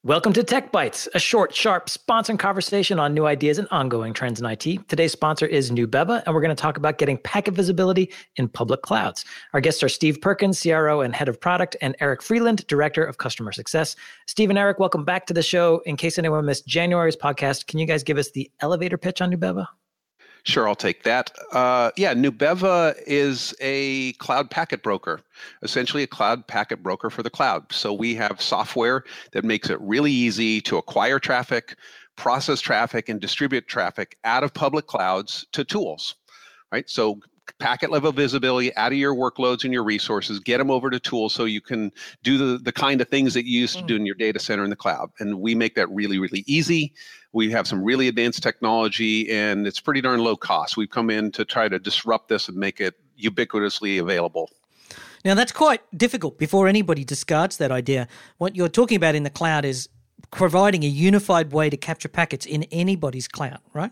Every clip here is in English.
Welcome to Tech Bites, a short, sharp, sponsored conversation on new ideas and ongoing trends in IT. Today's sponsor is Nubeva, and we're going to talk about getting packet visibility in public clouds. Our guests are Steve Perkins, CRO and Head of Product, and Eric Freeland, Director of Customer Success. Steve and Eric, welcome back to the show. In case anyone missed January's podcast, can you guys give us the elevator pitch on Nubeva? Sure, I'll take that. Nubeva is a cloud packet broker, essentially a cloud packet broker for the cloud. So we have software that makes it really easy to acquire traffic, process traffic, and distribute traffic out of public clouds to tools, right? So packet level visibility out of your workloads and your resources, get them over to tools so you can do the kind of things that you used to do in your data center in the cloud. And we make that really, really easy. We have some really advanced technology, and it's pretty darn low cost. We've come in to try to disrupt this and make it ubiquitously available. Now, that's quite difficult before anybody discards that idea. What you're talking about in the cloud is providing a unified way to capture packets in anybody's cloud, right?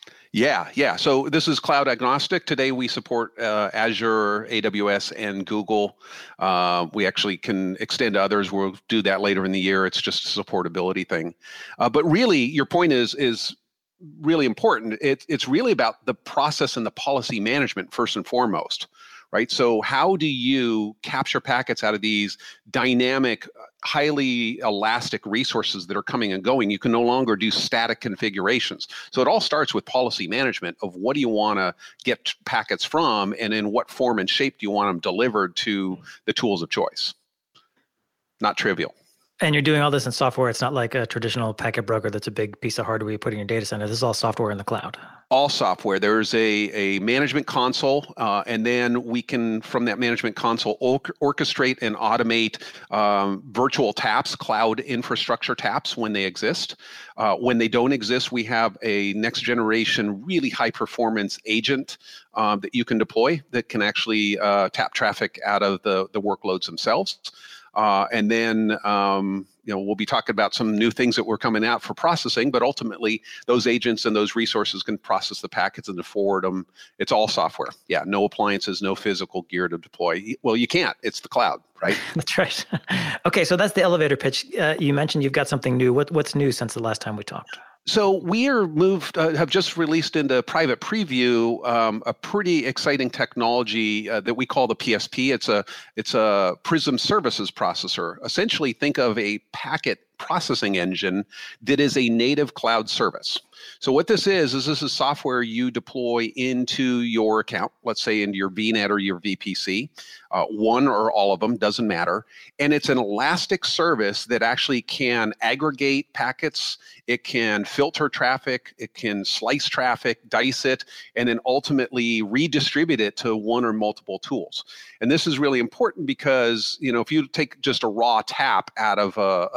Yeah. So this is cloud agnostic. Today we support Azure, AWS, and Google. We actually can extend to others. We'll do that later in the year. It's just a supportability thing. But really, your point is really important. It's really about the process and the policy management first and foremost, right? So how do you capture packets out of these dynamic, highly elastic resources that are coming and going? You can no longer do static configurations. So it all starts with policy management of what do you want to get packets from, and in what form and shape do you want them delivered to the tools of choice? Not trivial. And you're doing all this in software. It's not like a traditional packet broker that's a big piece of hardware you put in your data center. This is all software in the cloud. All software. There's a management console, and then we can, from that management console, orchestrate and automate virtual taps, cloud infrastructure taps when they exist. When they don't exist, we have a next generation, really high performance agent that you can deploy that can actually tap traffic out of the workloads themselves. And then, we'll be talking about some new things that we're coming out for processing, but ultimately those agents and those resources can process the packets and forward them. It's all software. Yeah, no appliances, no physical gear to deploy. Well, you can't. It's the cloud, right? That's right. Okay, so that's the elevator pitch. You mentioned you've got something new. What's new since the last time we talked? So we are have just released into private preview a pretty exciting technology that we call the PSP. It's a Prism Services Processor. Essentially, think of a packet processing engine that is a native cloud service. So what this is software you deploy into your account, let's say into your VNet or your VPC, one or all of them, doesn't matter. And it's an elastic service that actually can aggregate packets, it can filter traffic, it can slice traffic, dice it, and then ultimately redistribute it to one or multiple tools. And this is really important because, if you take just a raw tap out of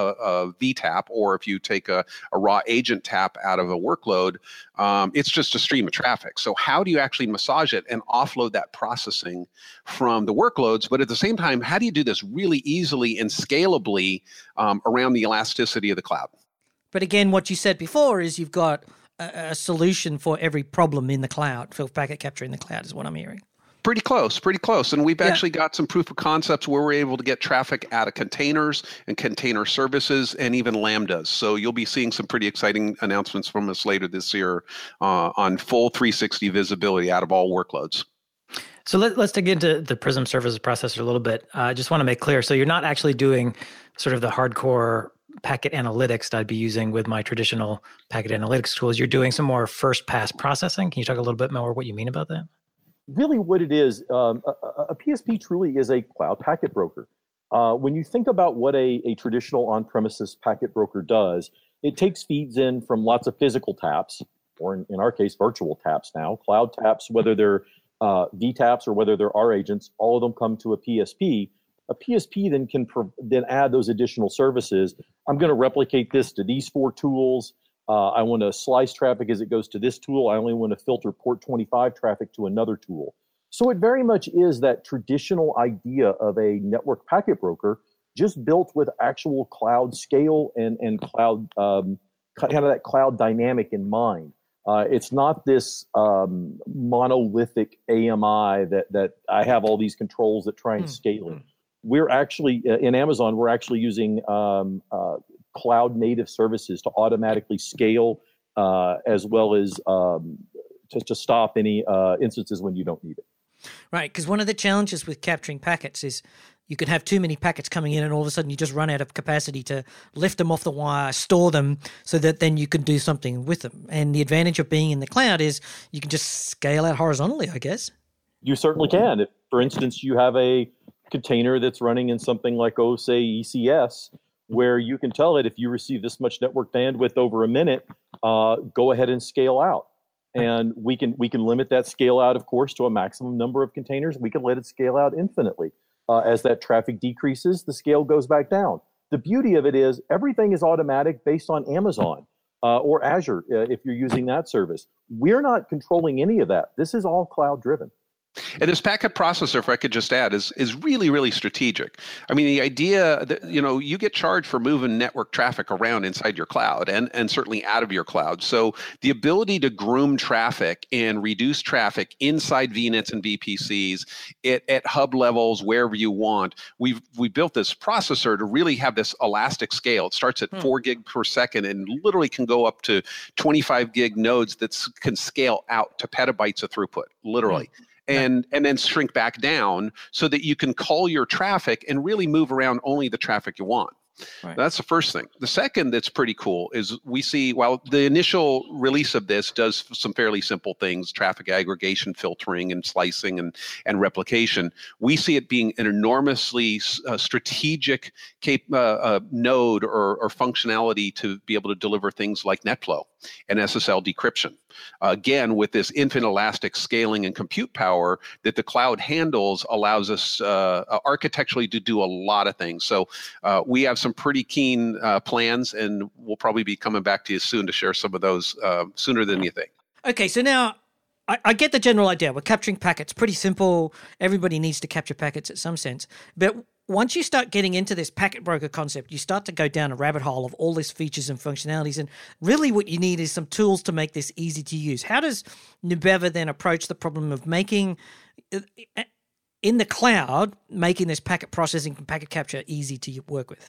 a VTAP, or if you take a raw agent tap out of a workload, it's just a stream of traffic. So how do you actually massage it and offload that processing from the workloads? But at the same time, how do you do this really easily and scalably around the elasticity of the cloud? But again, what you said before is you've got a solution for every problem in the cloud, for packet capture in the cloud is what I'm hearing. Pretty close. And we've actually got some proof of concepts where we're able to get traffic out of containers and container services and even Lambdas. So you'll be seeing some pretty exciting announcements from us later this year on full 360 visibility out of all workloads. So let's dig into the Prism Services Processor a little bit. I just want to make clear. So you're not actually doing sort of the hardcore packet analytics that I'd be using with my traditional packet analytics tools. You're doing some more first pass processing. Can you talk a little bit more what you mean about that? Really what it is, a PSP truly is a cloud packet broker. When you think about what a traditional on-premises packet broker does, it takes feeds in from lots of physical taps, or in our case, virtual taps now, cloud taps, whether they're VTAPs or whether they're R agents, all of them come to a PSP. A PSP then can then add those additional services. I'm going to replicate this to these 4 tools. I want to slice traffic as it goes to this tool. I only want to filter port 25 traffic to another tool. So it very much is that traditional idea of a network packet broker, just built with actual cloud scale and cloud, kind of that cloud dynamic in mind. It's not this monolithic AMI that I have all these controls that try and scale it. We're actually, in Amazon, we're actually using cloud cloud native services to automatically scale as well as to stop any instances when you don't need it. Right, because one of the challenges with capturing packets is you can have too many packets coming in and all of a sudden you just run out of capacity to lift them off the wire, store them so that then you can do something with them. And the advantage of being in the cloud is you can just scale out horizontally, I guess. You certainly can. If, for instance, you have a container that's running in something like, say, ECS, where you can tell it if you receive this much network bandwidth over a minute, go ahead and scale out. And we can limit that scale out, of course, to a maximum number of containers. We can let it scale out infinitely. As that traffic decreases, the scale goes back down. The beauty of it is everything is automatic based on Amazon or Azure if you're using that service. We're not controlling any of that. This is all cloud driven. And this packet processor, if I could just add, is really, really strategic. I mean, the idea that, you get charged for moving network traffic around inside your cloud and certainly out of your cloud. So the ability to groom traffic and reduce traffic inside VNets and VPCs at hub levels, wherever you want, we built this processor to really have this elastic scale. It starts at 4 gig per second and literally can go up to 25 gig nodes that can scale out to petabytes of throughput, literally. And then shrink back down so that you can call your traffic and really move around only the traffic you want. Right. That's the first thing. The second that's pretty cool is we see, while the initial release of this does some fairly simple things, traffic aggregation, filtering, and slicing and replication, we see it being an enormously strategic node or functionality to be able to deliver things like NetFlow and SSL decryption. Again, with this infinite elastic scaling and compute power that the cloud handles allows us architecturally to do a lot of things. So we have some pretty keen plans, and we'll probably be coming back to you soon to share some of those sooner than you think. Okay, so now I get the general idea. We're capturing packets. Pretty simple. Everybody needs to capture packets in some sense. But once you start getting into this packet broker concept, you start to go down a rabbit hole of all these features and functionalities. And really what you need is some tools to make this easy to use. How does Nubeva then approach the problem of making, in the cloud, making this packet processing and packet capture easy to work with?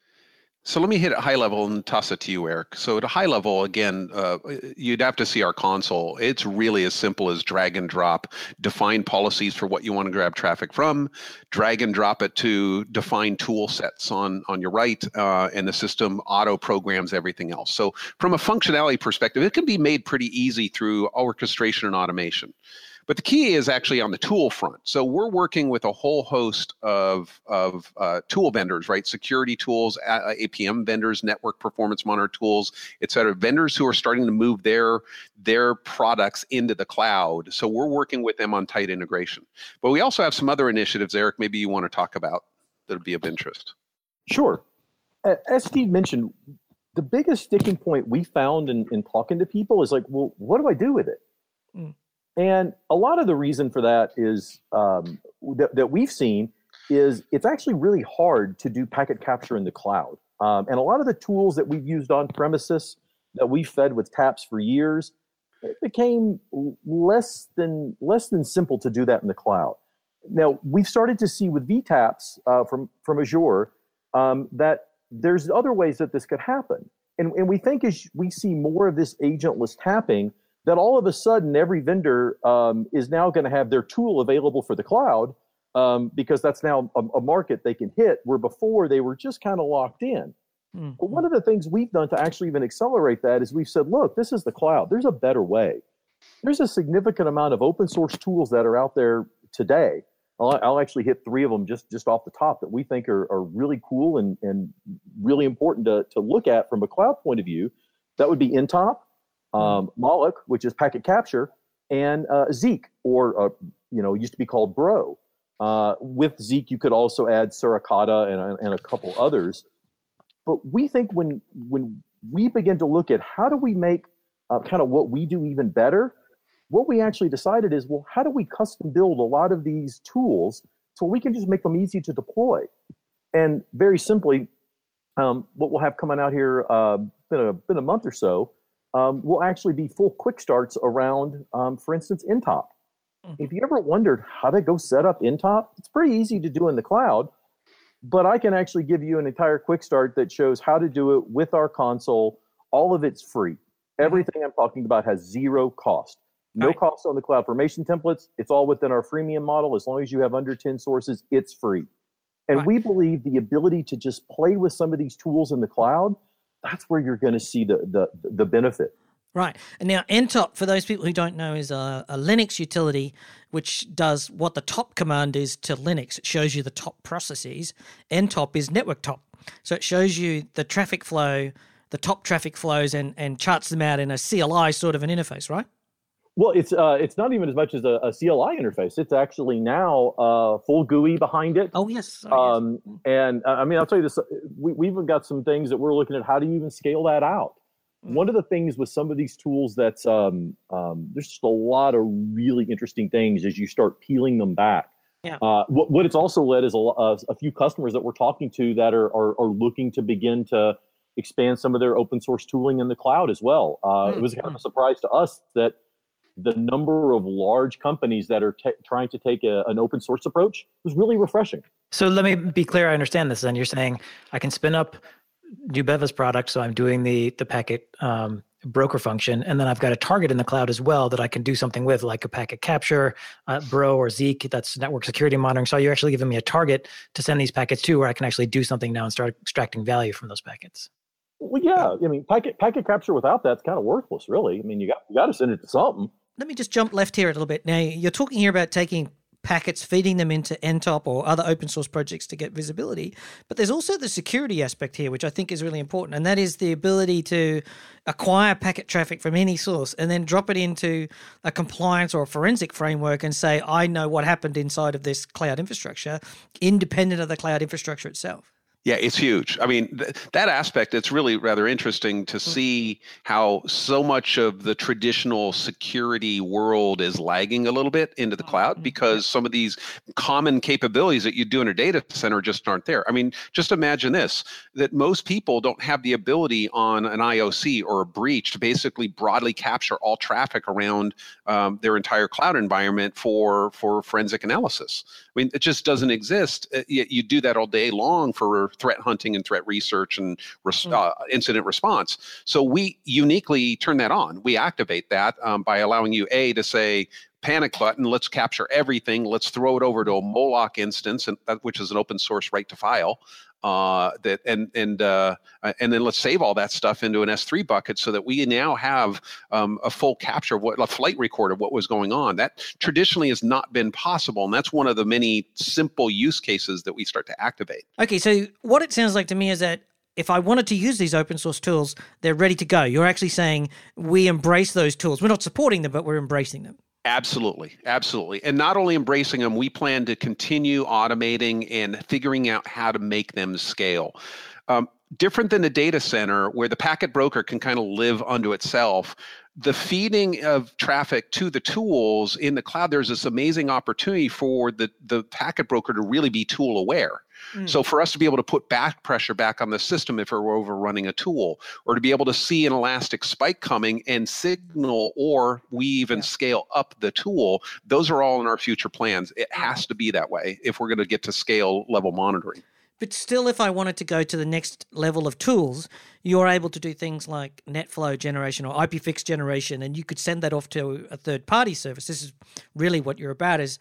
So let me hit it high level and toss it to you, Eric. So at a high level, again, you'd have to see our console. It's really as simple as drag and drop, define policies for what you want to grab traffic from, drag and drop it to define tool sets on your right, and the system auto programs everything else. So from a functionality perspective, it can be made pretty easy through orchestration and automation. But the key is actually on the tool front. So we're working with a whole host of tool vendors, right? Security tools, APM vendors, network performance monitor tools, et cetera. Vendors who are starting to move their products into the cloud. So we're working with them on tight integration. But we also have some other initiatives, Eric, maybe you want to talk about that would be of interest. Sure. As Steve mentioned, the biggest sticking point we found in talking to people is like, well, what do I do with it? And a lot of the reason for that is that we've seen is it's actually really hard to do packet capture in the cloud. And a lot of the tools that we've used on premises that we fed with taps for years, it became less than simple to do that in the cloud. Now, we've started to see with VTaps from Azure that there's other ways that this could happen. And we think as we see more of this agentless tapping, that all of a sudden every vendor is now going to have their tool available for the cloud because that's now a market they can hit, where before they were just kind of locked in. But one of the things we've done to actually even accelerate that is we've said, look, this is the cloud. There's a better way. There's a significant amount of open source tools that are out there today. I'll actually hit 3 of them just off the top that we think are really cool and really important to look at from a cloud point of view. That would be Intop, Moloch, which is packet capture, and Zeek, or used to be called Bro. With Zeek, you could also add Suricata and a couple others. But we think when we begin to look at how do we make kind of what we do even better, what we actually decided is, well, how do we custom build a lot of these tools so we can just make them easy to deploy? And very simply, what we'll have coming out here in a month or so, will actually be full quick starts around, for instance, Intop. If you ever wondered how to go set up Intop, it's pretty easy to do in the cloud. but I can actually give you an entire quick start that shows how to do it with our console. All of it's free. Everything I'm talking about has zero cost. No cost on the CloudFormation templates. It's all within our freemium model. As long as you have under 10 sources, it's free. And we believe the ability to just play with some of these tools in the cloud, that's where you're going to see the benefit. Right. And now NTOP, for those people who don't know, is a Linux utility which does what the top command is to Linux. It shows you the top processes. NTOP is network top. So it shows you the traffic flow, the top traffic flows, and charts them out in a CLI sort of an interface, right? Well, it's not even as much as a CLI interface. It's actually now full GUI behind it. Oh, yes. And I mean, I'll tell you this, we've even got some things that we're looking at. How do you even scale that out? One of the things with some of these tools that's there's just a lot of really interesting things as you start peeling them back. Yeah. What it's also led is a few customers that we're talking to that are looking to begin to expand some of their open source tooling in the cloud as well. It was kind of a surprise to us that the number of large companies that are trying to take an open source approach was really refreshing. So let me be clear. I understand this. Then you're saying I can spin up Nubeva's product. So I'm doing the packet broker function. And then I've got a target in the cloud as well that I can do something with, like a packet capture, Bro or Zeek, that's network security monitoring. So you're actually giving me a target to send these packets to where I can actually do something now and start extracting value from those packets. Well, yeah. I mean, packet capture without that's kind of worthless, really. I mean, you got to send it to something. Let me just jump left here a little bit. Now, you're talking here about taking packets, feeding them into NTOP or other open source projects to get visibility. But there's also the security aspect here, which I think is really important. And that is the ability to acquire packet traffic from any source and then drop it into a compliance or a forensic framework and say, I know what happened inside of this cloud infrastructure, independent of the cloud infrastructure itself. Yeah, it's huge. I mean, that aspect, it's really rather interesting to see how so much of the traditional security world is lagging a little bit into the cloud because some of these common capabilities that you do in a data center just aren't there. I mean, just imagine this, that most people don't have the ability on an IOC or a breach to basically broadly capture all traffic around their entire cloud environment for forensic analysis. I mean, it just doesn't exist. You do that all day long for threat hunting and threat research and incident response. So we uniquely turn that on. We activate that by allowing you, to say, panic button, let's capture everything. Let's throw it over to a Moloch instance, which is an open source right to file. And then let's save all that stuff into an S3 bucket so that we now have a full capture of a flight record of what was going on. That traditionally has not been possible, and that's one of the many simple use cases that we start to activate. Okay, so what it sounds like to me is that if I wanted to use these open source tools, they're ready to go. You're actually saying we embrace those tools. We're not supporting them, but we're embracing them. Absolutely. Absolutely. And not only embracing them, we plan to continue automating and figuring out how to make them scale. Different than a data center where the packet broker can kind of live unto itself, the feeding of traffic to the tools in the cloud, there's this amazing opportunity for the packet broker to really be tool aware. So for us to be able to put back pressure back on the system if we're overrunning a tool, or to be able to see an elastic spike coming and signal, or we even scale up the tool, those are all in our future plans. It has to be that way if we're going to get to scale level monitoring. But still, if I wanted to go to the next level of tools, you're able to do things like NetFlow generation or IPFix generation, and you could send that off to a third-party service. This is really what you're about, is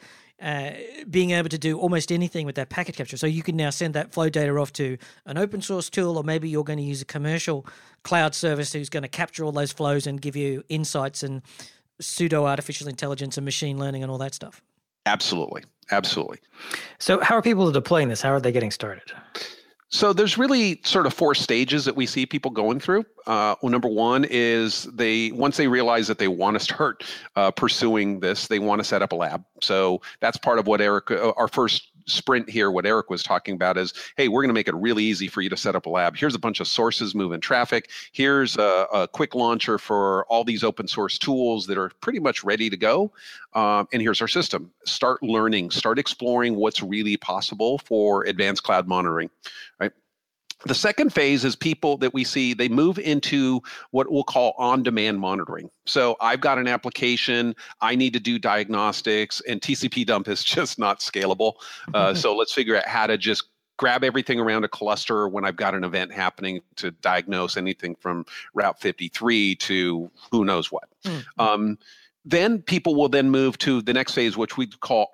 being able to do almost anything with that packet capture. So you can now send that flow data off to an open source tool, or maybe you're going to use a commercial cloud service who's going to capture all those flows and give you insights and pseudo artificial intelligence and machine learning and all that stuff. Absolutely. Absolutely. So how are people deploying this? How are they getting started? So there's really sort of 4 stages that we see people going through. Number one is once they realize that they want to start pursuing this, they want to set up a lab. So that's part of what Eric, our first sprint here, what Eric was talking about is, hey, we're going to make it really easy for you to set up a lab. Here's a bunch of sources moving traffic. Here's a quick launcher for all these open source tools that are pretty much ready to go. And here's our system. Start learning, start exploring what's really possible for advanced cloud monitoring, right? The second phase is people that we see, they move into what we'll call on-demand monitoring. So I've got an application, I need to do diagnostics, and TCP dump is just not scalable. So let's figure out how to just grab everything around a cluster when I've got an event happening to diagnose anything from Route 53 to who knows what. Then people will then move to the next phase, which we call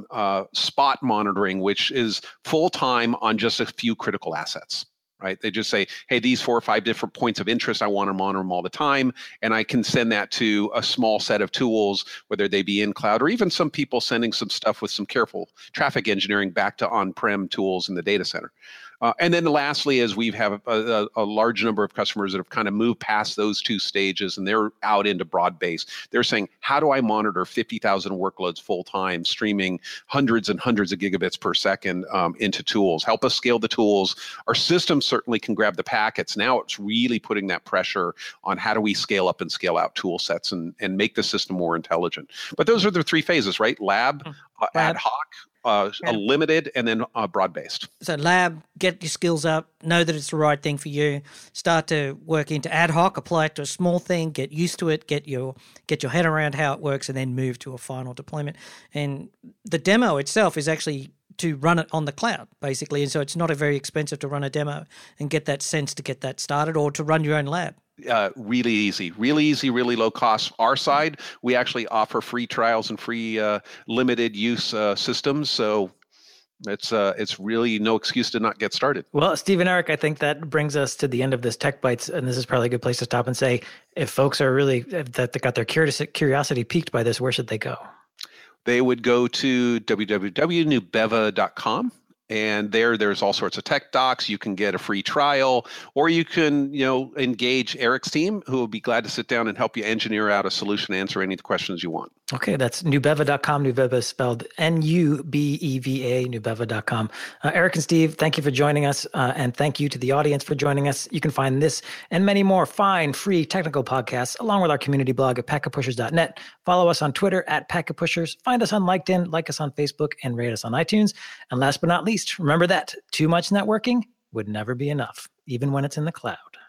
spot monitoring, which is full-time on just a few critical assets. Right? They just say, hey, these 4 or 5 different points of interest, I want to monitor them all the time. And I can send that to a small set of tools, whether they be in cloud or even some people sending some stuff with some careful traffic engineering back to on-prem tools in the data center. And then lastly, is we have a large number of customers that have kind of moved past those 2 stages and they're out into broad base. They're saying, how do I monitor 50,000 workloads full time, streaming hundreds and hundreds of gigabits per second into tools? Help us scale the tools. Our system certainly can grab the packets. Now it's really putting that pressure on how do we scale up and scale out tool sets and make the system more intelligent. But those are the 3 phases, right? Lab, ad hoc, a limited, and then broad-based. So lab, get your skills up, know that it's the right thing for you, start to work into ad hoc, apply it to a small thing, get used to it, get your head around how it works, and then move to a final deployment. And the demo itself is actually to run it on the cloud, basically. And so it's not very expensive to run a demo and get that sense to get that started, or to run your own lab. Really easy, really low cost. Our side, we actually offer free trials and free limited use systems. So it's really no excuse to not get started. Well, Steve and Eric, I think that brings us to the end of this Tech Bites, and this is probably a good place to stop and say, if folks are really that they got their curiosity piqued by this, where should they go? They would go to www.nubeva.com. And there's all sorts of tech docs. You can get a free trial, or you can, engage Eric's team, who will be glad to sit down and help you engineer out a solution, answer any questions you want. Okay, that's nubeva.com. Nubeva is spelled Nubeva, nubeva.com. Eric and Steve, thank you for joining us, and thank you to the audience for joining us. You can find this and many more fine, free technical podcasts, along with our community blog at packetpushers.net. Follow us on Twitter at packetpushers. Find us on LinkedIn, like us on Facebook, and rate us on iTunes. And last but not least, remember that too much networking would never be enough, even when it's in the cloud.